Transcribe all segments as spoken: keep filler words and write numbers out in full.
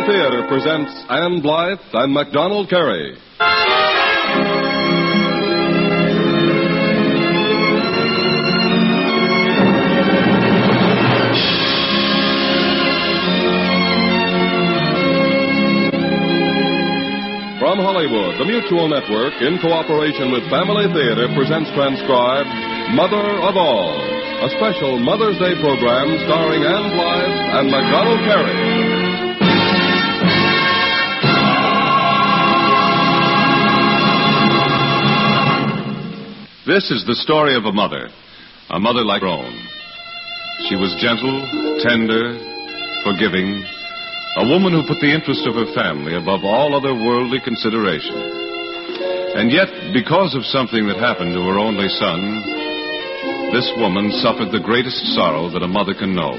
Theater presents Ann Blyth and MacDonald Carey. From Hollywood, the Mutual Network, in cooperation with Family Theater, presents transcribed Mother of All, a special Mother's Day program starring Ann Blyth and MacDonald Carey. This is the story of a mother, a mother like her own. She was gentle, tender, forgiving, a woman who put the interest of her family above all other worldly consideration. And yet, because of something that happened to her only son, this woman suffered the greatest sorrow that a mother can know.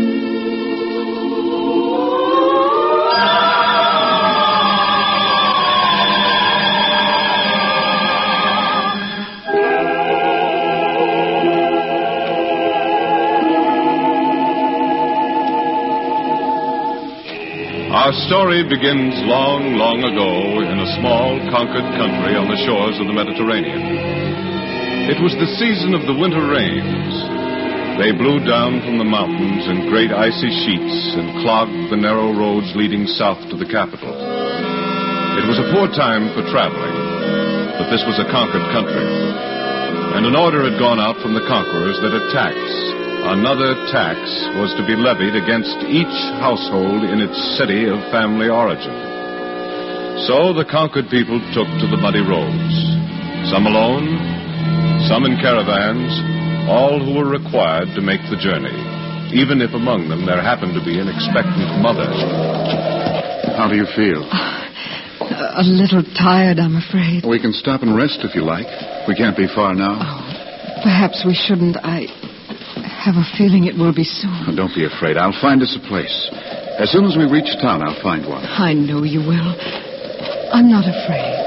Our story begins long, long ago in a small, conquered country on the shores of the Mediterranean. It was the season of the winter rains. They blew down from the mountains in great icy sheets and clogged the narrow roads leading south to the capital. It was a poor time for traveling, but this was a conquered country. And an order had gone out from the conquerors that a tax, another tax, was to be levied against each household in its city of family origin. So the conquered people took to the muddy roads, some alone, some in caravans, all who were required to make the journey, even if among them there happened to be an expectant mother. How do you feel? Uh, a little tired, I'm afraid. We can stop and rest if you like. We can't be far now. Oh, perhaps we shouldn't. I... I have a feeling it will be soon. Oh, don't be afraid. I'll find us a place. As soon as we reach town, I'll find one. I know you will. I'm not afraid.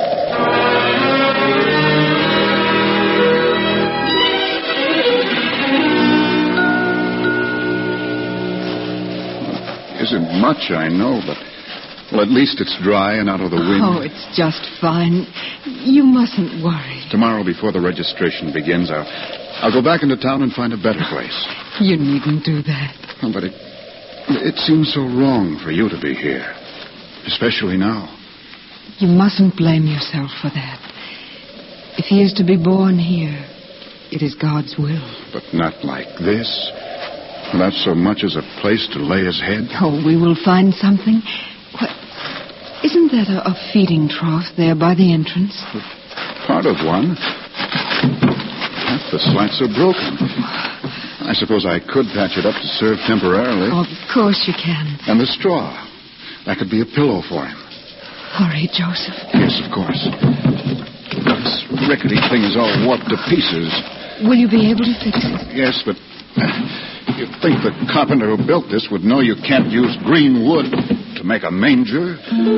Isn't much, I know, but... Well, at least it's dry and out of the wind. Oh, it's just fine. You mustn't worry. Tomorrow, before the registration begins, I'll... I'll go back into town and find a better place. You needn't do that. Oh, but it... It seems so wrong for you to be here. Especially now. You mustn't blame yourself for that. If he is to be born here, it is God's will. But not like this. Not so much as a place to lay his head. Oh, we will find something. What? Isn't that a, a feeding trough there by the entrance? Part of one. The slats are broken. I suppose I could patch it up to serve temporarily. Oh, of course you can. And the straw. That could be a pillow for him. Hurry, Joseph. Yes, of course. This rickety thing is all warped to pieces. Will you be able to fix it? Yes, but uh, you'd think the carpenter who built this would know you can't use green wood to make a manger.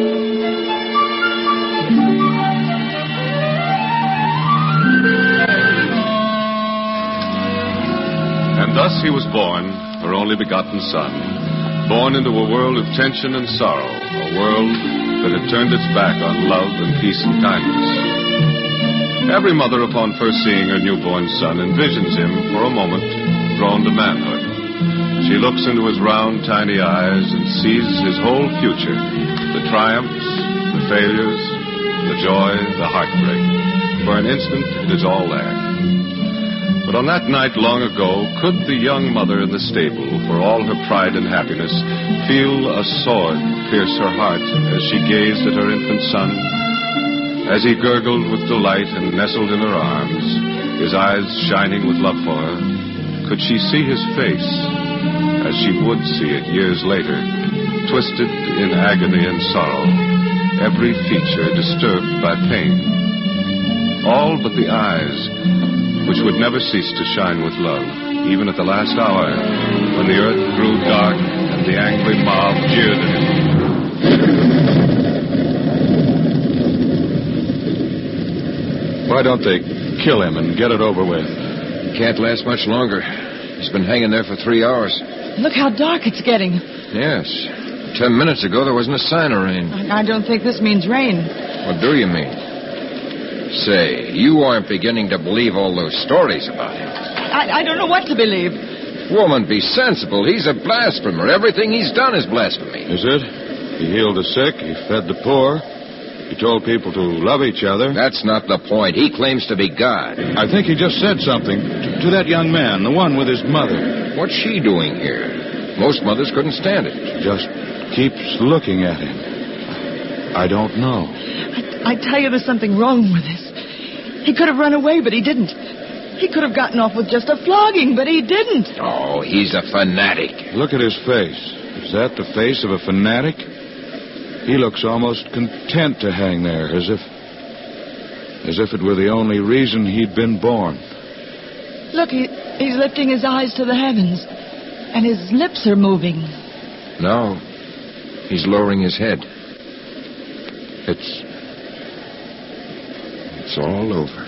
And thus he was born, her only begotten son, born into a world of tension and sorrow, a world that had turned its back on love and peace and kindness. Every mother, upon first seeing her newborn son, envisions him, for a moment, grown to manhood. She looks into his round, tiny eyes and sees his whole future, the triumphs, the failures, the joy, the heartbreak. For an instant, it is all there. But on that night long ago, could the young mother in the stable, for all her pride and happiness, feel a sword pierce her heart as she gazed at her infant son? As he gurgled with delight and nestled in her arms, his eyes shining with love for her, could she see his face, as she would see it years later, twisted in agony and sorrow, every feature disturbed by pain? All but the eyes, which would never cease to shine with love, even at the last hour, when the earth grew dark and the angry mob jeered at him. Why don't they kill him and get it over with? He can't last much longer. He's been hanging there for three hours. Look how dark it's getting. Yes. Ten minutes ago, there wasn't a sign of rain. I don't think this means rain. What do you mean? Say, you aren't beginning to believe all those stories about him. I, I don't know what to believe. Woman, be sensible. He's a blasphemer. Everything he's done is blasphemy. Is it? He healed the sick. He fed the poor. He told people to love each other. That's not the point. He claims to be God. I think he just said something to, to that young man, the one with his mother. What's she doing here? Most mothers couldn't stand it. She just keeps looking at him. I don't know. I, I tell you, there's something wrong with this. He could have run away, but he didn't. He could have gotten off with just a flogging, but he didn't. Oh, he's a fanatic. Look at his face. Is that the face of a fanatic? He looks almost content to hang there, as if... as if it were the only reason he'd been born. Look, he, he's lifting his eyes to the heavens, and his lips are moving. No, he's lowering his head. It's... it's all over.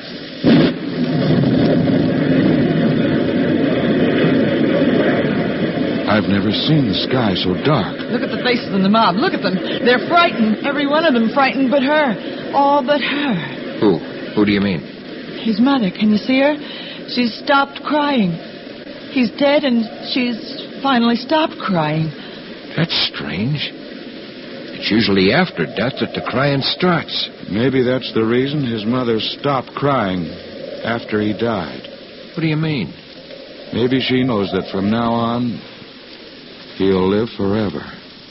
I've never seen the sky so dark. Look at the faces in the mob. Look at them. They're frightened. Every one of them frightened but her. All but her. Who? Who do you mean? His mother. Can you see her? She's stopped crying. He's dead, and she's finally stopped crying. That's strange. It's usually after death that the crying starts. Maybe that's the reason his mother stopped crying after he died. What do you mean? Maybe she knows that from now on, he'll live forever.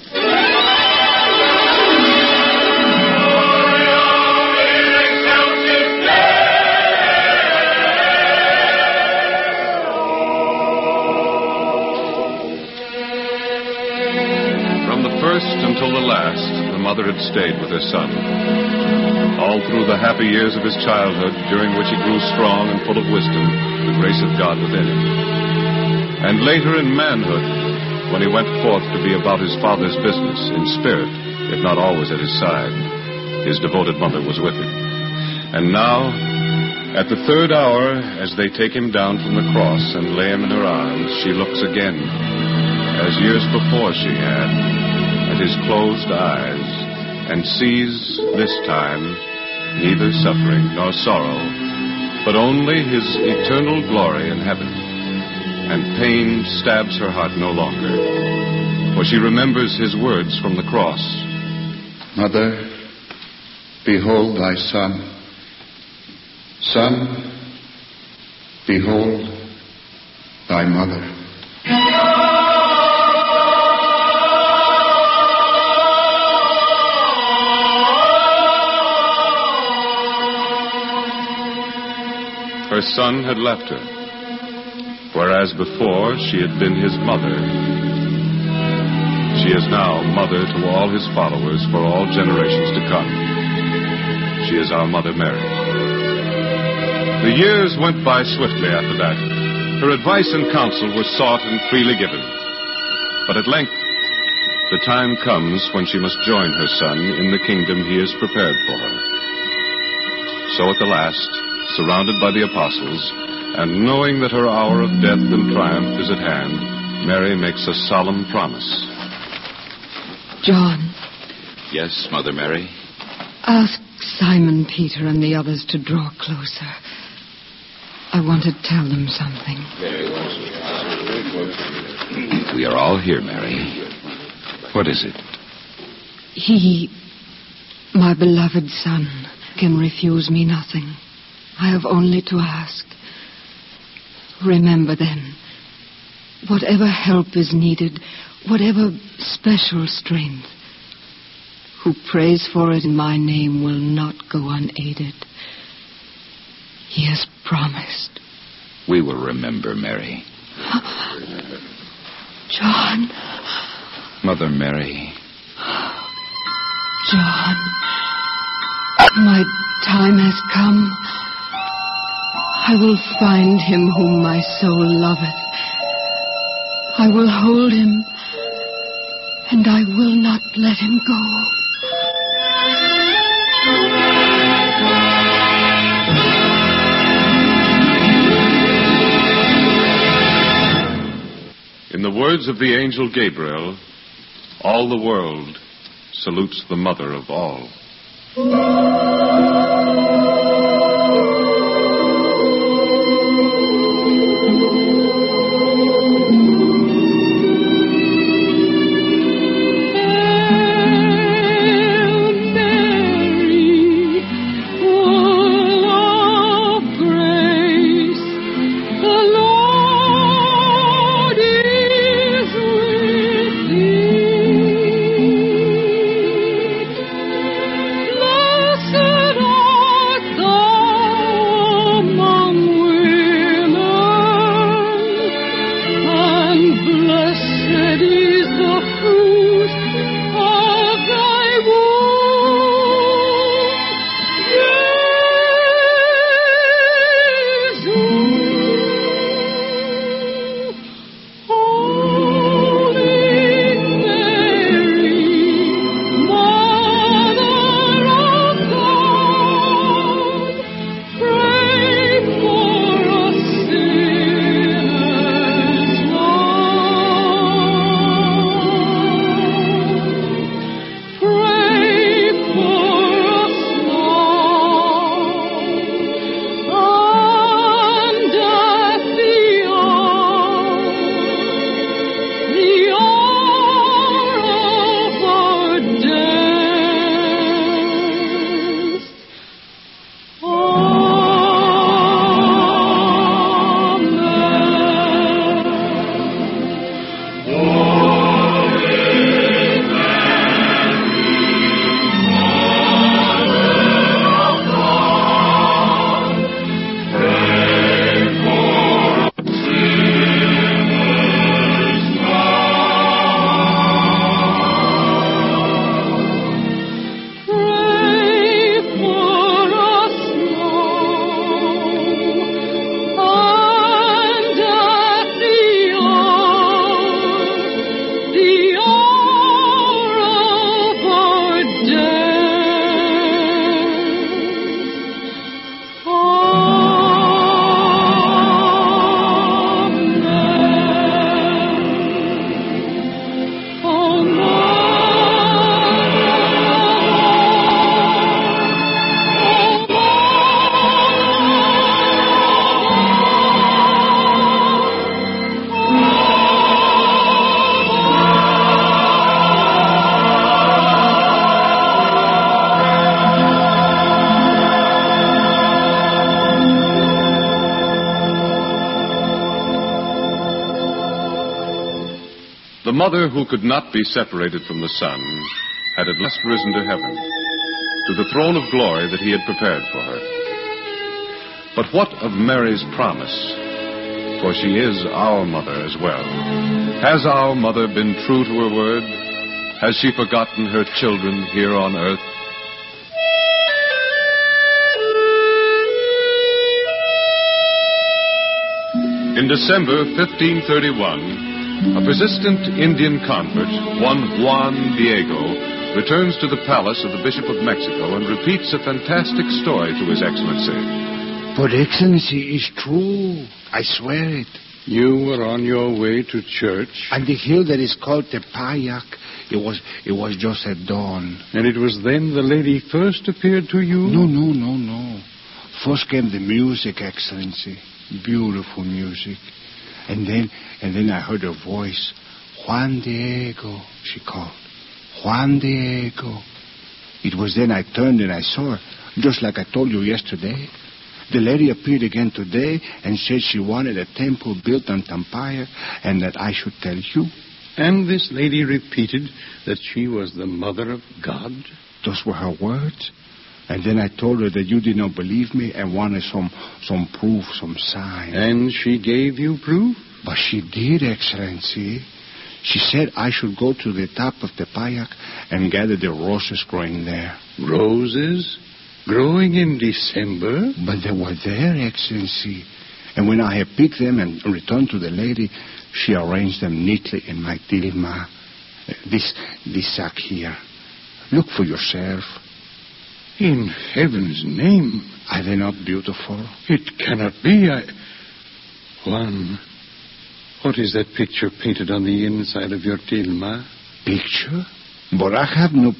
From the first until the last, the mother had stayed with her son. All through the happy years of his childhood, during which he grew strong and full of wisdom, the grace of God within him. And later in manhood, when he went forth to be about his father's business, in spirit, if not always at his side, his devoted mother was with him. And now, at the third hour, as they take him down from the cross and lay him in her arms, she looks again, as years before she had, at his closed eyes, and sees, this time, neither suffering nor sorrow, but only his eternal glory in heaven. And pain stabs her heart no longer, for she remembers his words from the cross. Mother, behold thy son. Son, behold thy mother. Her son had left her, whereas before she had been his mother. She is now mother to all his followers for all generations to come. She is our Mother Mary. The years went by swiftly after that. Her advice and counsel were sought and freely given. But at length, the time comes when she must join her son in the kingdom he has prepared for her. So at the last, surrounded by the apostles, and knowing that her hour of death and triumph is at hand, Mary makes a solemn promise. John. Yes, Mother Mary? Ask Simon Peter and the others to draw closer. I want to tell them something. We are all here, Mary. What is it? He, my beloved son, can refuse me nothing. I have only to ask. Remember then, whatever help is needed, whatever special strength, who prays for it in my name will not go unaided. He has promised. We will remember, Mary. John. Mother Mary. John. My time has come. I will find him whom my soul loveth. I will hold him, and I will not let him go. In the words of the angel Gabriel, all the world salutes the mother of all. The mother who could not be separated from the Son had at last risen to heaven, to the throne of glory that he had prepared for her. But what of Mary's promise? For she is our mother as well. Has our mother been true to her word? Has she forgotten her children here on earth? In December fifteen thirty-one, a persistent Indian convert, one Juan Diego, returns to the palace of the Bishop of Mexico and repeats a fantastic story to His Excellency. But Excellency, is true. I swear it. You were on your way to church? And the hill that is called Tepayac, it was it was just at dawn. And it was then the lady first appeared to you? No, no, no, no. First came the music, Excellency. Beautiful music. And then, and then I heard a voice. Juan Diego, she called. Juan Diego. It was then I turned and I saw her, just like I told you yesterday. The lady appeared again today and said she wanted a temple built on Tampaya and that I should tell you. And this lady repeated that she was the mother of God? Those were her words. And then I told her that you did not believe me and wanted some some proof, some sign. And she gave you proof? But she did, Excellency. She said I should go to the top of the Tepayac and gather the roses growing there. Roses? Growing in December? But they were there, Excellency. And when I had picked them and returned to the lady, she arranged them neatly in my tilma. This, this sack here. Look for yourself. In heaven's name. Are they not beautiful? It cannot be. I... Juan, what is that picture painted on the inside of your tilma? picture? But I have no...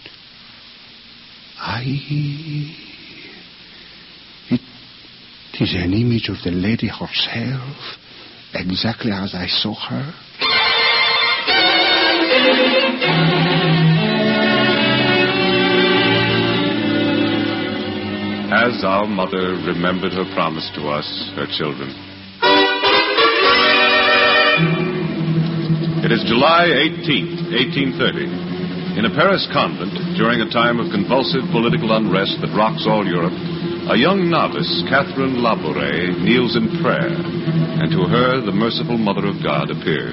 I... It is an image of the lady herself, exactly as I saw her. Has our mother remembered her promise to us, her children? It is July eighteenth, eighteen thirty. In a Paris convent, during a time of convulsive political unrest that rocks all Europe, a young novice, Catherine Labouré, kneels in prayer, and to her the merciful Mother of God appears.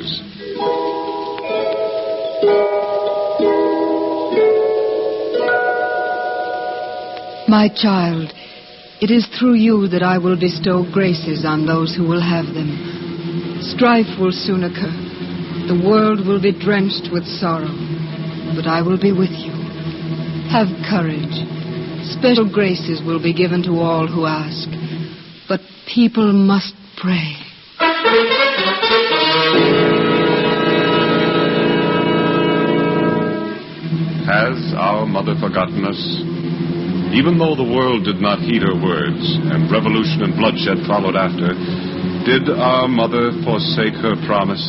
My child, it is through you that I will bestow graces on those who will have them. Strife will soon occur. The world will be drenched with sorrow, but I will be with you. Have courage. Special graces will be given to all who ask, but people must pray. Has our mother forgotten us? Even though the world did not heed her words, and revolution and bloodshed followed after, did our mother forsake her promise?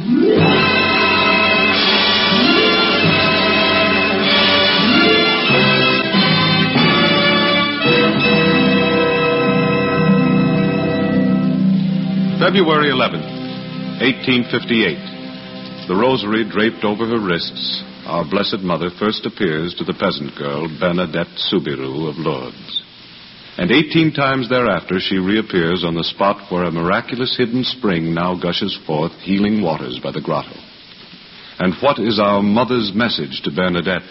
February eleventh, eighteen fifty-eight. The rosary draped over her wrists, our Blessed Mother first appears to the peasant girl Bernadette Soubirous of Lourdes. And eighteen times thereafter she reappears on the spot where a miraculous hidden spring now gushes forth healing waters by the grotto. And what is our mother's message to Bernadette?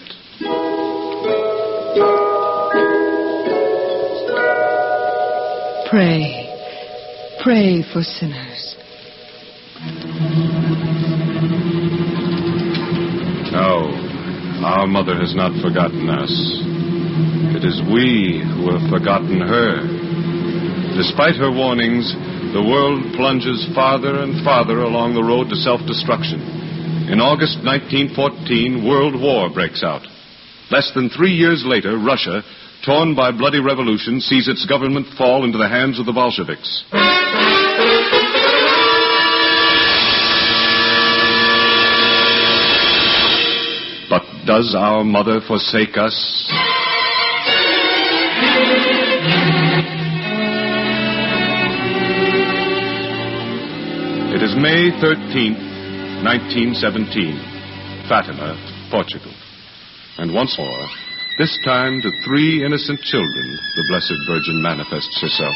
Pray. Pray for sinners. No, our mother has not forgotten us. It is we who have forgotten her. Despite her warnings, the world plunges farther and farther along the road to self-destruction. In August nineteen fourteen, World War breaks out. Less than three years later, Russia, torn by bloody revolution, sees its government fall into the hands of the Bolsheviks. But does our mother forsake us? It is May thirteenth, nineteen seventeen, Fatima, Portugal. And once more, this time to three innocent children, the Blessed Virgin manifests herself.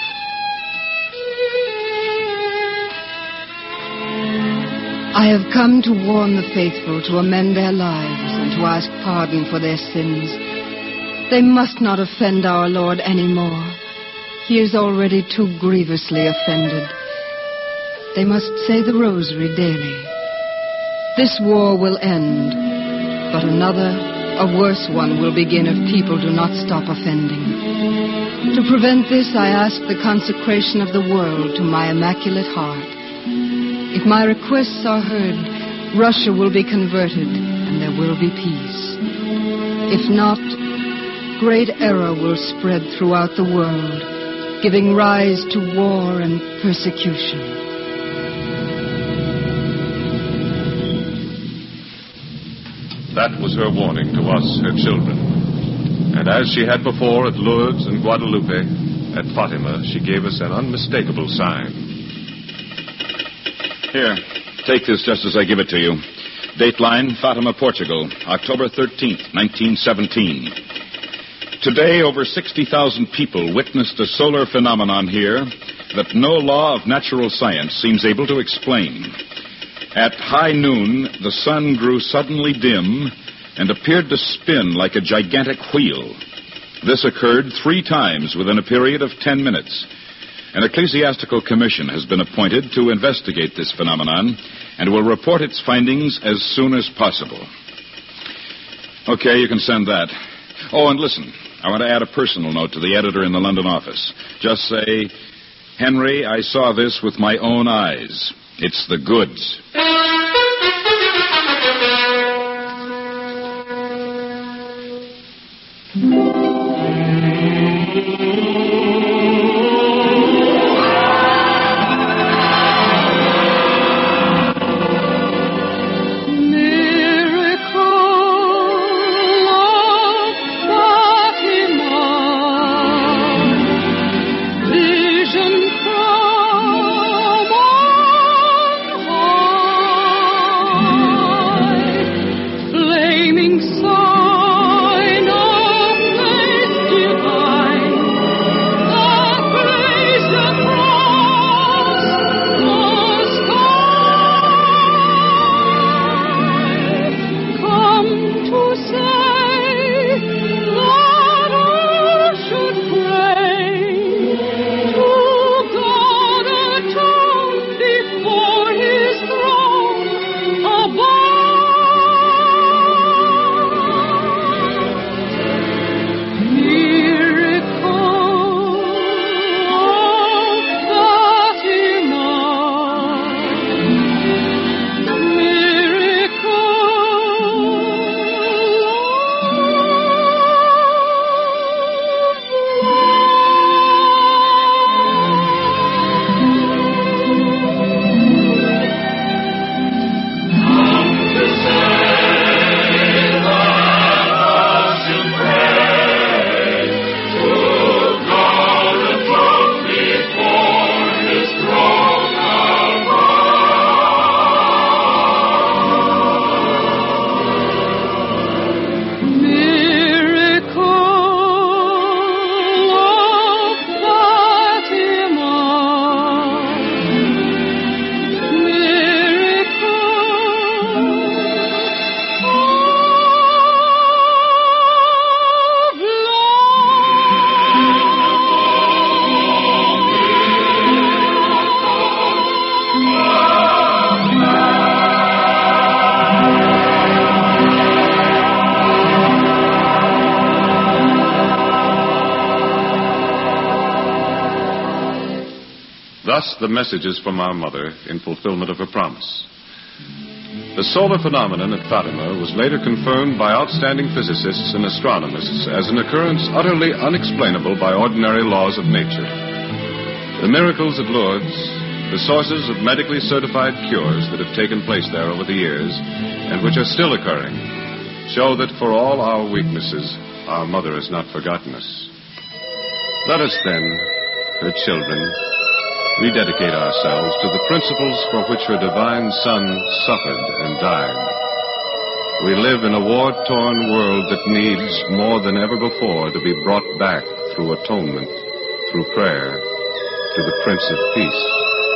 I have come to warn the faithful to amend their lives and to ask pardon for their sins. They must not offend our Lord anymore. He is already too grievously offended. They must say the rosary daily. This war will end, but another, a worse one, will begin if people do not stop offending. To prevent this, I ask the consecration of the world to my Immaculate Heart. If my requests are heard, Russia will be converted and there will be peace. If not, great error will spread throughout the world, giving rise to war and persecution. That was her warning to us, her children. And as she had before at Lourdes and Guadalupe, at Fatima, she gave us an unmistakable sign. Here, take this just as I give it to you. Dateline, Fatima, Portugal, October thirteenth, nineteen seventeen. Today, over sixty thousand people witnessed a solar phenomenon here that no law of natural science seems able to explain. At high noon, the sun grew suddenly dim and appeared to spin like a gigantic wheel. This occurred three times within a period of ten minutes. An ecclesiastical commission has been appointed to investigate this phenomenon and will report its findings as soon as possible. Okay, you can send that. Oh, and listen, I want to add a personal note to the editor in the London office. Just say, Henry, I saw this with my own eyes. It's the goods. Thus, the messages from our mother in fulfillment of her promise. The solar phenomenon at Fatima was later confirmed by outstanding physicists and astronomers as an occurrence utterly unexplainable by ordinary laws of nature. The miracles at Lourdes, the sources of medically certified cures that have taken place there over the years, and which are still occurring, show that for all our weaknesses, our mother has not forgotten us. Let us then, her children, rededicate ourselves to the principles for which her divine Son suffered and died. We live in a war-torn world that needs, more than ever before, to be brought back through atonement, through prayer, to the Prince of Peace.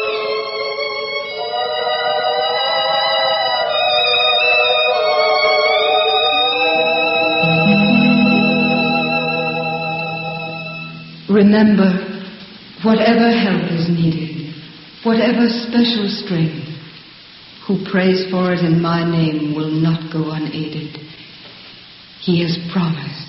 Remember, whatever help is needed, whatever special strength, who prays for it in my name will not go unaided. He has promised.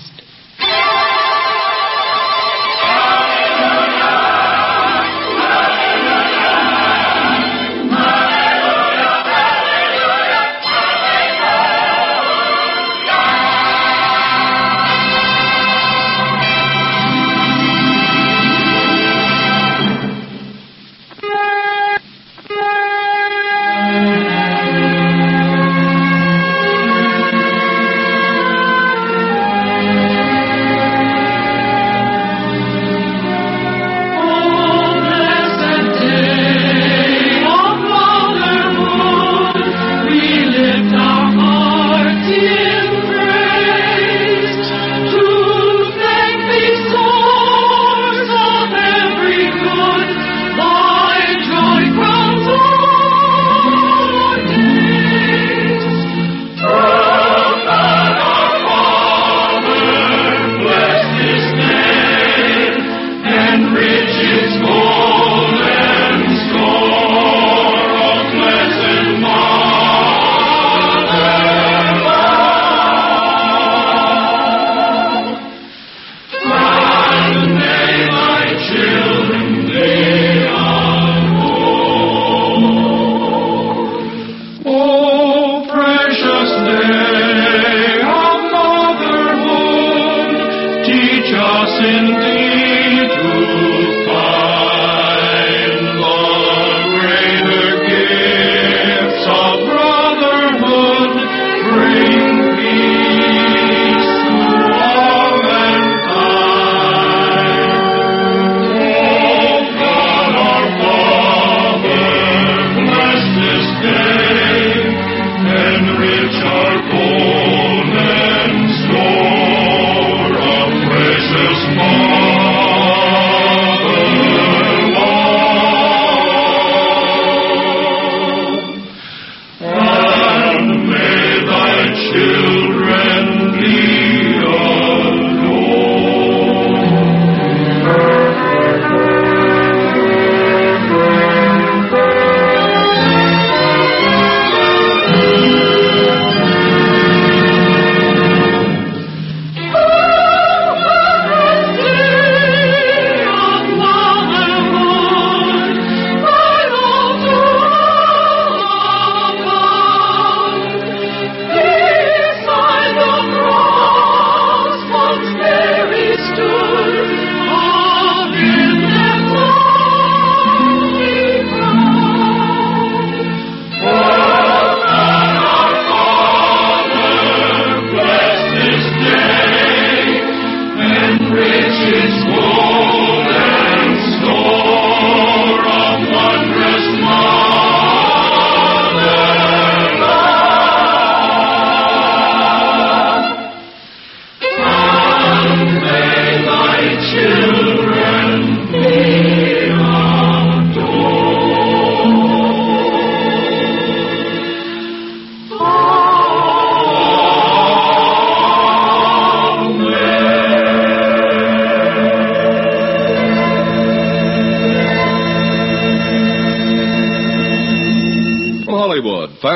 More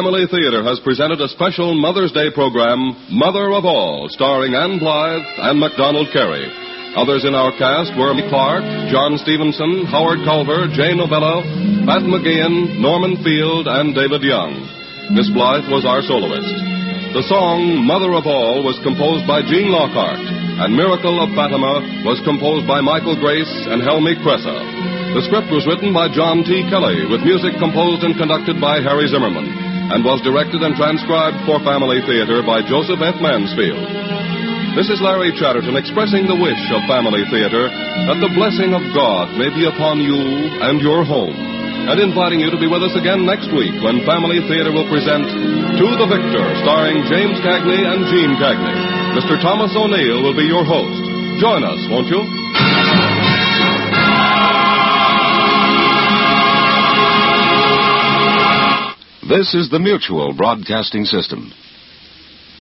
Family Theater has presented a special Mother's Day program, Mother of All, starring Ann Blythe and MacDonald Carey. Others in our cast were Mick Clark, John Stevenson, Howard Culver, Jay Novella, Pat McGeehan, Norman Field, and David Young. Miss Blythe was our soloist. The song, Mother of All, was composed by Gene Lockhart, and Miracle of Fatima was composed by Michael Grace and Helmi Cressa. The script was written by John T. Kelly, with music composed and conducted by Harry Zimmerman, and was directed and transcribed for Family Theater by Joseph F. Mansfield. This is Larry Chatterton expressing the wish of Family Theater that the blessing of God may be upon you and your home, and inviting you to be with us again next week when Family Theater will present To the Victor, starring James Cagney and Gene Cagney. Mister Thomas O'Neill will be your host. Join us, won't you? This is the Mutual Broadcasting System.